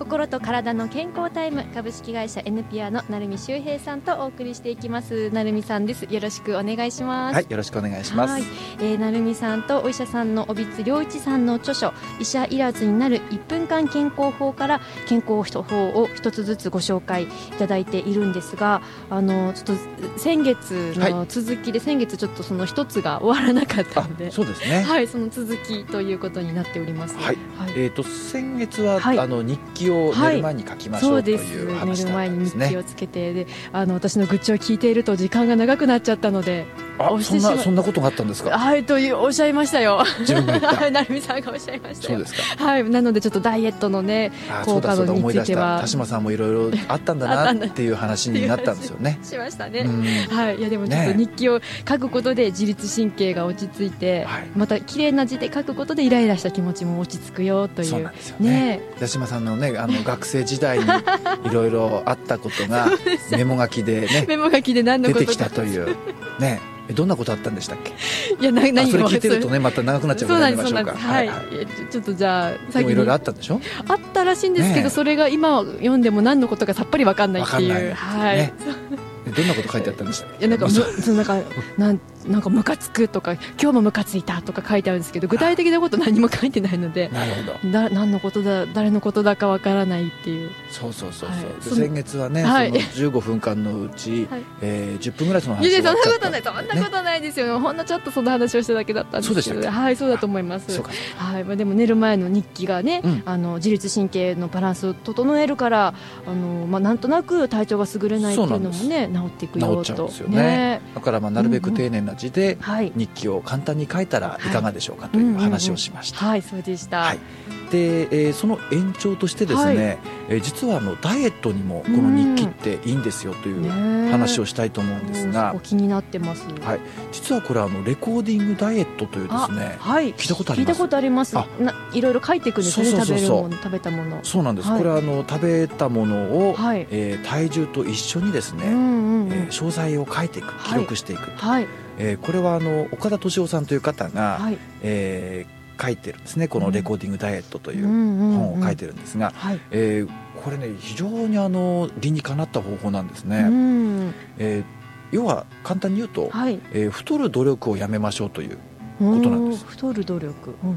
心と体の健康タイム、株式会社 N ピアの成海修平さんとお送りしていきます。成海さんです。よろしくお願いします。 はい、よろしくお願いします。 はい、成海さんとお医者さんの帯津良一さんの著書、医者いらずになる1分間健康法から健康法を一つずつご紹介いただいているんですが、ちょっと先月の続きで、先月ちょっとその一つが終わらなかったので、 そうですね、 はい、その続きということになっております。 はい、はい、先月は、 はい、 日記を寝る前に書きましょう、という話だったんですね。 寝る前に日記をつけて、で私の愚痴を聞いていると時間が長くなっちゃったので、 そんなことがあったんですか。 はい、とおっしゃいましたよ。 自分が言った成海さんがおっしゃいましたよ。 そうですか。 はい、なのでちょっとダイエットのね、効果については田島さんもいろいろあったんだなっていう話になったんですよね。 しましたね。はい、いやでもちょっと日記を書くことで自律神経が落ち着いて、また綺麗な字で書くことでイライラした気持ちも落ち着くよという。 そうなんですよね。田島さんのね、学生時代にいろいろあったことがメモ書きでね、 メモ書きで何のこと出てきたというね。どんなことあったんでしたっけ。 いや、何それ聞いてるとね、また長くなっちゃうからやめましょうか。 はい、ちょっとじゃあ先にいろいろあったんでしょ。 あったらしいんですけど、それが今読んでも何のことかさっぱり分かんないっていう。はい。 どんなこと書いてあったんですか。 いや、なんかムカつくとか、今日もムカついたとか書いてあるんですけど、具体的なこと何も書いてないので、 なるほど、 何のことだ、誰のことだかわからないっていう。 そう、先月はね、その15分間のうち、10分ぐらいその話を終わっちゃった。 そんなことないですよ。ほんのちょっとその話をしただけだったんですけど。 そうでしたっけ。 はい、そうだと思います。はい、でも寝る前の日記がね、自律神経のバランスを整えるから、なんとなく体調が優れないっていうのもね、治っていくよと。 治っちゃうんですよね。だからなるべく丁寧な字で日記を簡単に書いたらいかがでしょうかという話をしました。 はい、そうでした。 で、その延長としてですね、実はダイエットにもこの日記っていいんですよという話をしたいと思うんですが、 気になってます。 はい、実はこれレコーディングダイエットというですね、聞いたことあります。 聞いたことあります。いろいろ書いていくんですね。食べたもの。 そうなんです。これは食べたものを体重と一緒にですね、詳細を書いていく、記録していく。これは岡田敏夫さんという方が書いてるんですね。このレコーディングダイエットという本を書いてるんですが、これね、非常に理にかなった方法なんですね。要は簡単に言うと、太る努力をやめましょうということなんです。 太る努力、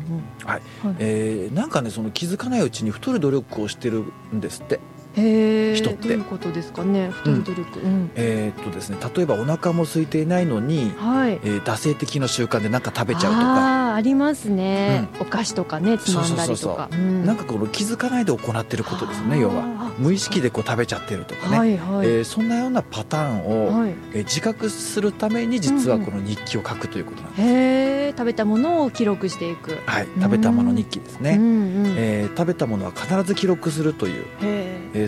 なんかね、その気づかないうちに太る努力をしてるんですって。 人ってどういうことですかね、太る努力。 ですね、例えばお腹も空いていないのに、惰性的な習慣で何か食べちゃうとかありますね。お菓子とかね、つまんだりとか、 なんかこの気づかないで行っていることですね。要は無意識で食べちゃってるとかね、そんなようなパターンを自覚するために、実はこの日記を書くということなんです。 食べたものを記録していく。 食べたもの日記ですね。食べたものは必ず記録するという、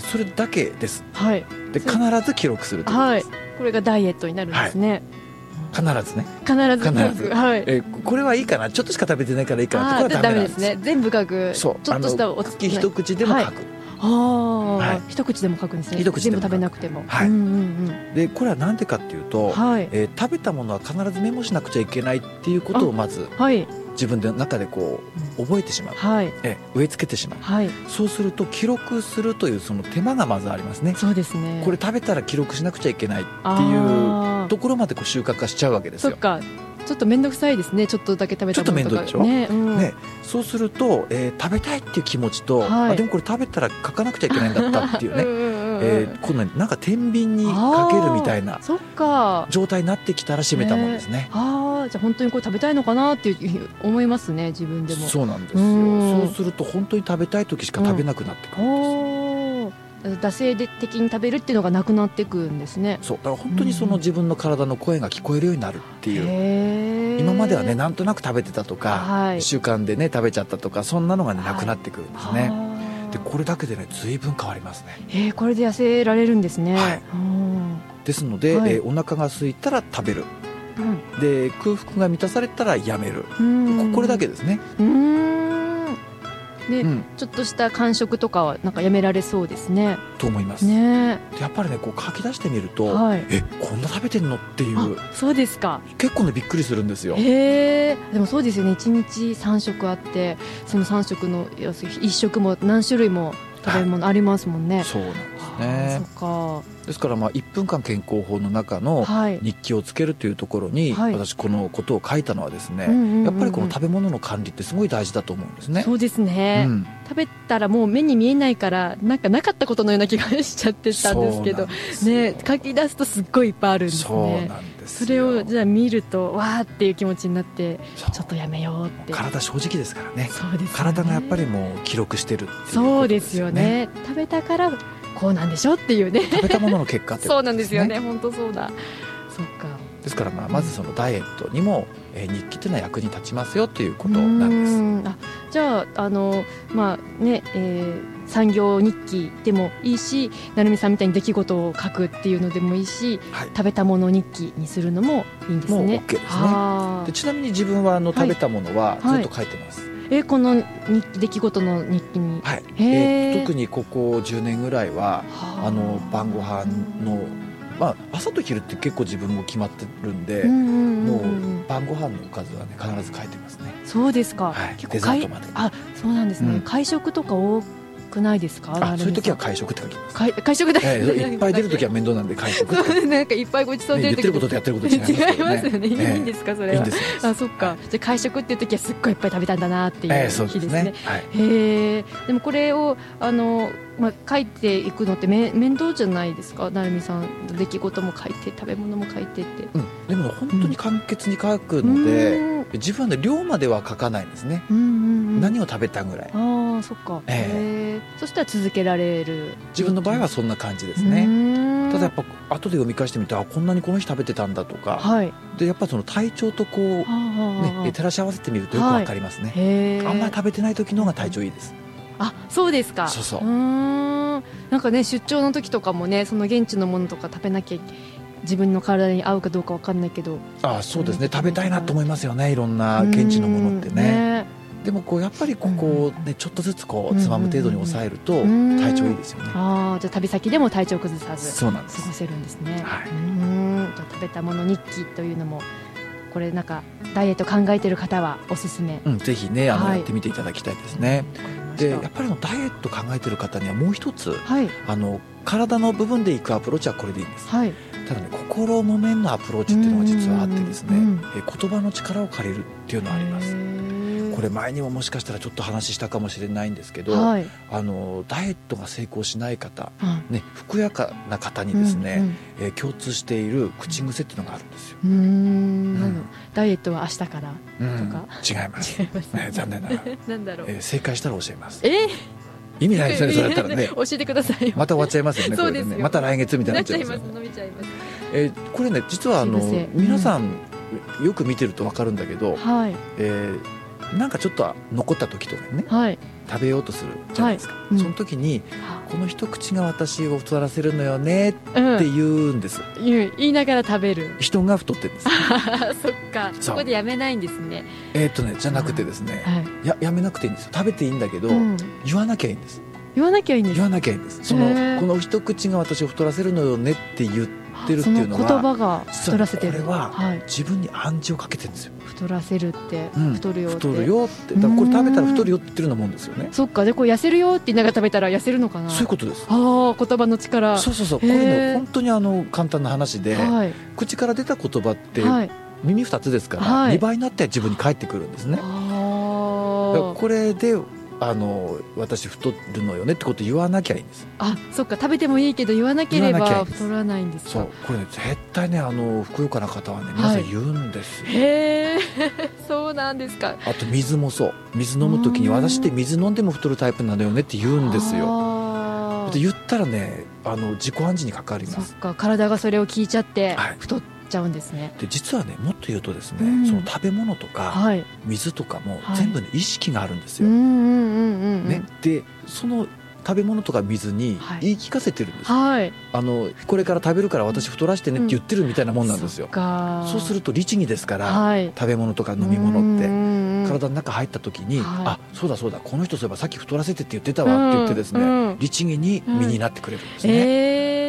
それだけです。で、必ず記録するということです。 これがダイエットになるんですね。 必ずね。 必ず。 これはいいかな、ちょっとしか食べてないからいいかなって、これはダメなんです。 全部書く。ちょっとしたお月一口でも書く。 一口でも書くんですね。全部食べなくても。で、これはなんでかっていうと、食べたものは必ずメモしなくちゃいけないっていうことをまず自分の中で覚えてしまう、植え付けてしまう、そうすると記録するというその手間がまずありますね。 そうですね。 これ食べたら記録しなくちゃいけないっていうところまで習慣化しちゃうわけですよ。 そっか、ちょっと面倒くさいですね。ちょっとだけ食べたものとか。 ちょっと面倒でしょ。そうすると、食べたいっていう気持ちと、でもこれ食べたら書かなくちゃいけないんだったっていうね、このなんか天秤にかけるみたいな状態になってきたら締めたもんですね。 じゃあ本当にこれ食べたいのかなって思いますね、自分でも。 そうなんですよ。そうすると本当に食べたい時しか食べなくなってくるんですよ。 惰性的に食べるっていうのがなくなってくるんですね。 そうだから本当にその自分の体の声が聞こえるようになるっていう、今まではね、なんとなく食べてたとか、習慣でね食べちゃったとか、そんなのがねなくなってくるんですね。で、これだけでね随分変わりますね。これで痩せられるんですね。 ですので、お腹が空いたら食べる、で空腹が満たされたらやめる、これだけですね。 で、ちょっとした間食とかはなんかやめられそうですね。 と思いますね。やっぱりね、書き出してみると、こんな食べてんのっていう。 そうですか。 結構ねびっくりするんですよ。 でもそうですよね。1日3食あって、その3食の1食も何種類も食べ物ありますもんね、はい、 そうなんですね。そっか。ですから1分間健康法の中の日記をつけるというところに、はい、私このことを書いたのはですね、やっぱりこの食べ物の管理ってすごい大事だと思うんですね。 そうですね、食べたらもう目に見えないからなかったことのような気がしちゃってたんですけどね、書き出すとすっごいいっぱいあるんですね。 そうなんですよ。 それをじゃあ見るとわーっていう気持ちになってちょっとやめようって。 体正直ですからね。 そうですね、 体がやっぱりもう記録してるっていうことですよね。 そうですよね。食べたからこうなんでしょっていうね、 食べたものの結果ってことですね。 そうなんですよね。本当そうだ。そっか。 ですからまずそのダイエットにも、日記っていうのは役に立ちますよということなんです。 じゃあ産業日記でもいいし、成美さんみたいに出来事を書くっていうのでもいいし、はい、食べたもの日記にするのもいいんですね。 もう OK ですね。でちなみに自分は食べたものはずっと書いてます。 この出来事の日記に、 はい、特にここ10年ぐらいは晩ご飯の、朝と昼って結構自分も決まってるんで、もう晩ご飯のおかずはね必ず書いてますね。 そうですか、 はい、結構デザートまで。 そうなんですね、会食とか多くないですか？ そういう時は会食って書きます。 会食だ、 いっぱい出る時は面倒なんで会食ってなんかいっぱいごちそう出る時、 言ってることとやってること違いますよね。 違いますよね。いいんですかそれは。 いいんです。 そっか。じゃあ会食っていう時はすっごいいっぱい食べたんだなっていう日ですね。でもこれを書いていくのって面倒じゃないですか？成美さん、出来事も書いて食べ物も書いてって。 でも本当に簡潔に書くので、自分は量までは書かないんですね。何を食べたぐらい。 そっか。そしたら続けられる。 自分の場合はそんな感じですね。ただやっぱ後で読み返してみて、こんなにこの日食べてたんだとか、でやっぱその体調と照らし合わせてみるとよくわかりますね。あんまり食べてない時の方が体調いいです。 そうですか。 そう。 なんかね、出張の時とかもね、その現地のものとか食べなきゃ自分の体に合うかどうかわかんないけど、 そうですね、食べたいなと思いますよね、いろんな現地のものってね。でもやっぱりここね、ちょっとずつつまむ程度に抑えると体調いいですよね。じゃあ旅先でも体調崩さず過そうなんです。 ごせるんですね。じゃあ食べたもの日記というのも、これなんかダイエット考えてる方はおすすめ。 ぜひね、やってみていただきたいですね。でやっぱりダイエット考えてる方にはもう一つ、体の部分でいくアプローチはこれでいいんです。ただね、心の面のアプローチっていうのが実はあってですね、言葉の力を借りるっていうのがあります。これ前にももしかしたらちょっと話したかもしれないんですけど、ダイエットが成功しない方、ふくやかな方にですね、共通している口癖っていうのがあるんですよ。 ダイエットは明日からとか、 違います。残念ながらなんだろう、 正解したら教えます。意味ないですよね、それだったらね。 教えてくださいよ。 また終わっちゃいますよね。これでね、また来月みたいになっちゃいますよ。 伸びちゃいます。 これね、実は皆さんよく見てると分かるんだけど、なんかちょっと残った時とかにね、食べようとするじゃないですか。その時にこの一口が私を太らせるのよねって言うんです。 言いながら食べる人が太ってるんです。 そっか。そこでやめないんですね。 じゃなくてですね、やめなくていいんですよ。食べていいんだけど言わなきゃいいんです。 言わなきゃいいんです。 言わなきゃいいんです。この一口が私を太らせるのよねって言ってるっていうのは、 その言葉が太らせてる。 これは自分に暗示をかけてるんですよ。 太らせるって、太るよって。 太るよって。だからこれ食べたら太るよって言ってるようなもんですよね。 そっか。でこう痩せるよって言いながら食べたら痩せるのかな。 そういうことです。 言葉の力。 そう。これね、本当に簡単な話で、口から出た言葉って耳2つですから2倍になって自分に返ってくるんですね。これで私太るのよねってこと言わなきゃいいんです。 そっか。食べてもいいけど言わなければ太らないんですか。 そう。これね、絶対ね、ふくよかな方はね、皆さん言うんですよ。 そうなんですか。 あと水もそう。水飲む時に私って水飲んでも太るタイプなのよねって言うんですよ。で言ったらね、自己暗示にかかります。 そっか。体がそれを聞いちゃって太っちゃうんですね。 で実はね、もっと言うとですね、その食べ物とか水とかも全部ね、意識があるんですよ。でその食べ物とか水に言い聞かせてるんです。これから食べるから私太らしてねって言ってるみたいなもんなんですよ。そうすると律儀ですから、食べ物とか飲み物って体の中入った時に、そうだこの人そういえばさっき太らせてって言ってたわって言ってですね、律儀に身になってくれるんですね。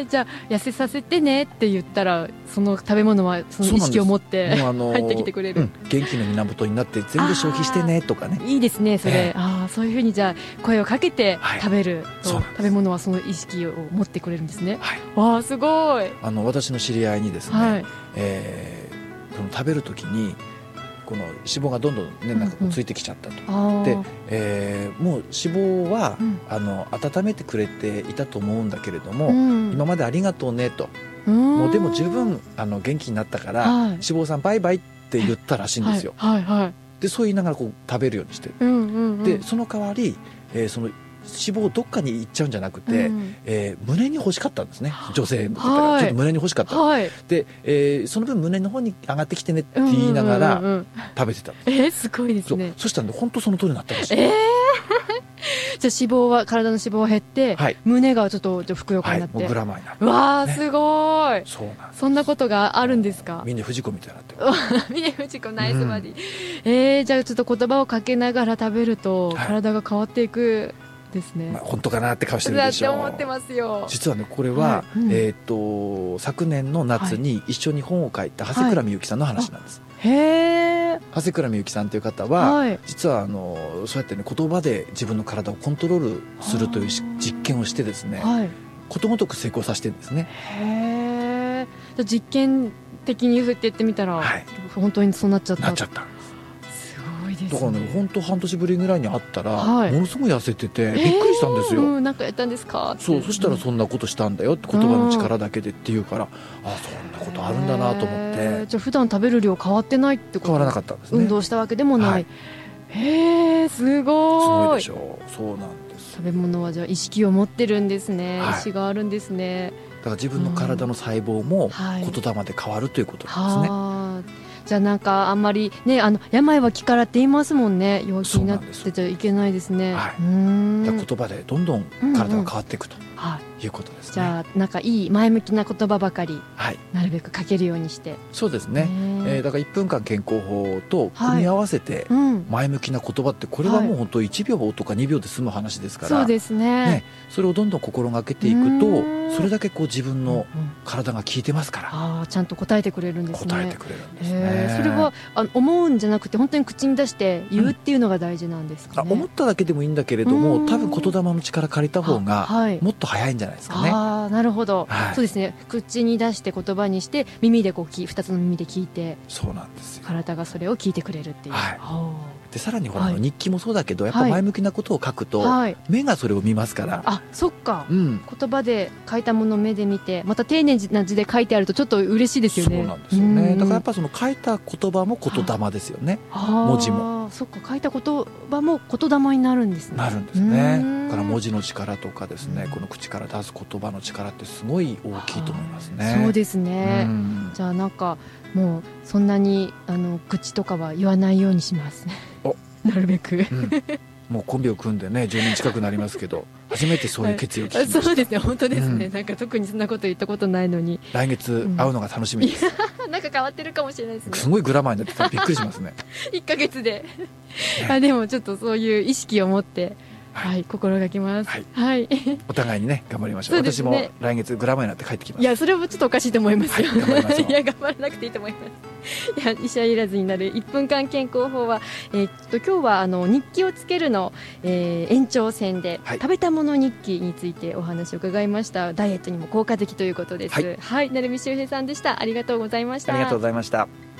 じゃあ痩せさせてねって言ったらその食べ物はその意識を持って入ってきてくれる、 元気の源になって全部消費してねとかね。 いいですねそれ、そういうふうにじゃあ声をかけて食べると、食べ物はその意識を持ってくれるんですね。わあすごい。 私の知り合いにですね、その食べる時にこの脂肪がどんどんねなんかこうついてきちゃったと、で、もう脂肪は、温めてくれていたと思うんだけれども、今までありがとうねと、もうでも十分元気になったから、脂肪さんバイバイって言ったらしいんですよ。でそう言いながらこう食べるようにしてる、でその代わり、その脂肪どっかに行っちゃうんじゃなくて、胸に欲しかったんですね。女性の方がちょっと胸に欲しかった、で、その分胸の方に上がってきてねって言いながら食べてた。 すごいですね。 そしたら本当その通りになったらしい。 じゃあ脂肪は体の脂肪は減って、胸がちょっとふくよかになって、 もうグラマーになって、 わあすごい。そんなことがあるんですか。 峰不二子みたいになってる。 峰不二子ナイスバディ。じゃあちょっと言葉をかけながら食べると体が変わっていくですね。 本当かなって顔してるでしょ。 だって思ってますよ。 実はねこれは、昨年の夏に一緒に本を書いた長谷倉美幸さんの話なんです。長谷倉美幸さんという方は、実はそうやってね言葉で自分の体をコントロールするという実験をしてですね、ことごとく成功させてるんですね。 実験的に言ってみたら、本当にそうなっちゃった。 だからね本当半年ぶりぐらいに会ったら、ものすごい痩せててびっくりしたんですよ。 なんかやったんですかって。 そしたらそんなことしたんだよって、言葉の力だけでって言うから、そんなことあるんだなと思って。 じゃあ普段食べる量変わってないってこと。 変わらなかったんですね。 運動したわけでもない、すごい。 でしょう。そうなんです。 食べ物はじゃあ意識を持ってるんですね、意思があるんですね。 だから自分の体の細胞も言霊で変わるということなんですね。 じゃあなんかあんまりね病は気からって言いますもんね。弱気になってちゃいけないですね。 言葉でどんどん体が変わっていくということですね。 じゃあなんかいい前向きな言葉ばかり、なるべくかけるようにして。 そうですね。だから1分間健康法と組み合わせて前向きな言葉って、これはもう本当1秒とか2秒で済む話ですから、 そうですね。 それをどんどん心がけていくと、それだけこう自分の体が効いてますから、 ちゃんと答えてくれるんですね。 答えてくれるんですね。 それは思うんじゃなくて本当に口に出して言うっていうのが大事なんですかね。 思っただけでもいいんだけれども、多分言霊の力借りた方がもっと早いんじゃないですかね。 なるほど、そうですね。口に出して言葉にして耳で2つの耳で聞いて、 そうなんですよ。 体がそれを聞いてくれるっていう。 でさらにほら、日記もそうだけどやっぱ前向きなことを書くと、目がそれを見ますから。 そっか、言葉で書いたものを目で見て、また丁寧な字で書いてあるとちょっと嬉しいですよね。 そうなんですよね。だからやっぱその書いた言葉も言霊ですよね。文字もそっか、書いた言葉も言霊になるんですね。 なるんですね。だから文字の力とかですね、この口から出す言葉の力ってすごい大きいと思いますね。 そうですね。じゃあなんかもうそんなに口とかは言わないようにしますね。なるべく、 もうコンビを組んでね10年近くなりますけど、初めてそういう決意を聞きました。 そうですね、本当ですね。なんか特にそんなこと言ったことないのに、 来月会うのが楽しみです。 なんか変わってるかもしれないですね。 すごいグラマーになってたらびっくりしますね。 1ヶ月ででもちょっとそういう意識を持って心がけます。 お互いにね頑張りましょう。私も来月グラマーになって帰ってきます。 いやそれもちょっとおかしいと思いますよ。 頑張りましょう。 いや頑張らなくていいと思います。いや医者いらずになる1分間健康法は、今日は日記をつけるの、延長戦で、食べたもの日記についてお話を伺いました。ダイエットにも効果的ということです。成海秀平さんでした。ありがとうございました。 ありがとうございました。